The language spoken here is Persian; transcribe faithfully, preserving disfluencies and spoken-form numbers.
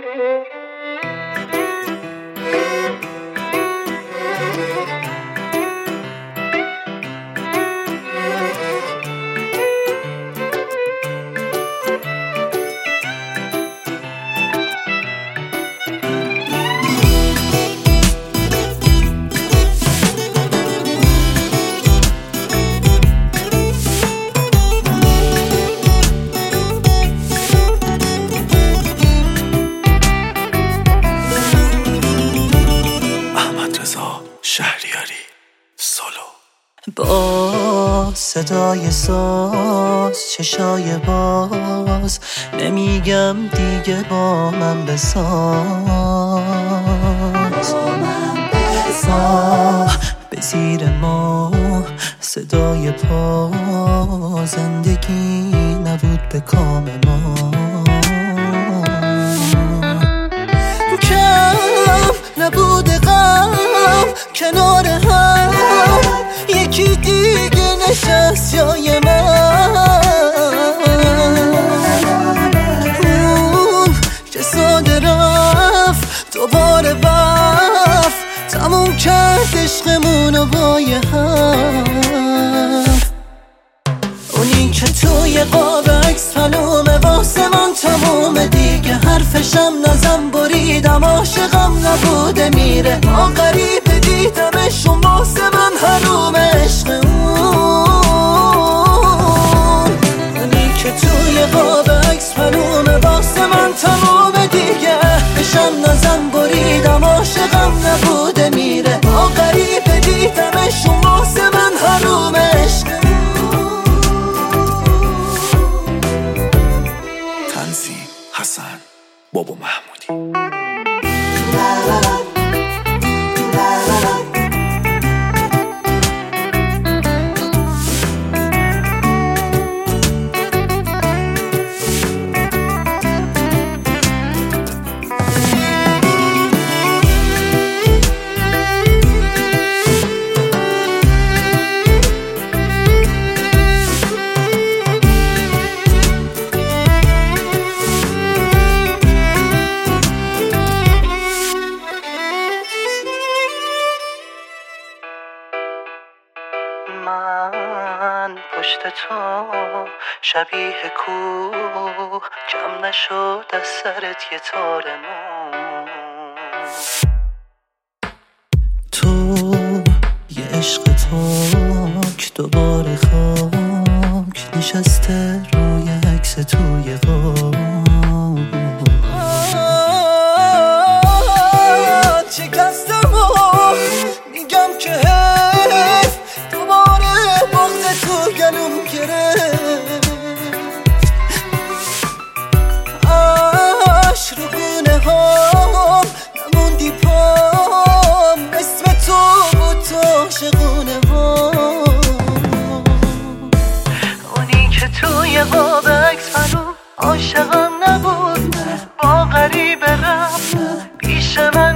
شهریاری سولو. با صدای ساز چشای باز نمیگم دیگه با من بساز، آه به زیر ما صدای پا زندگی نبود به کام ما، کم نبود غم کنار هم یکی دیگه نشست جای من، اون که ساده رفت دوباره بفت تموم کرد عشقمونو با یه هم، اونی که توی قاب عکس معلومه واسه من تمومه دیگه، حرفشم نزن بریدم عاشقم نبوده میره، ما غریبه دیدمشون واسه من حروم عشق اون، اونی که توی قاب عکس معلومه واسه من تمومه دیگه، حرفشم نزن بریدم عاشقم نبوده میره، ما غریبه دیدمشون واسه من حروم عشق اون. تنظیم حسن بابا محمودی. من پشت تو شبیه کوه کم نشد از سرت یه تار مو، تو یه عشق تاک دوباره خاک نشسته روی عکس توی قاب، شکستم و میگم که حیف دوباره بغض تو گلوم گرفت، عشق رو گونه هام نموندی پام، اسم تو بود تو عاشقونه هام، اونی که توی قاب عکس معلوم عاشقم نبود با غریبه رفت پیش من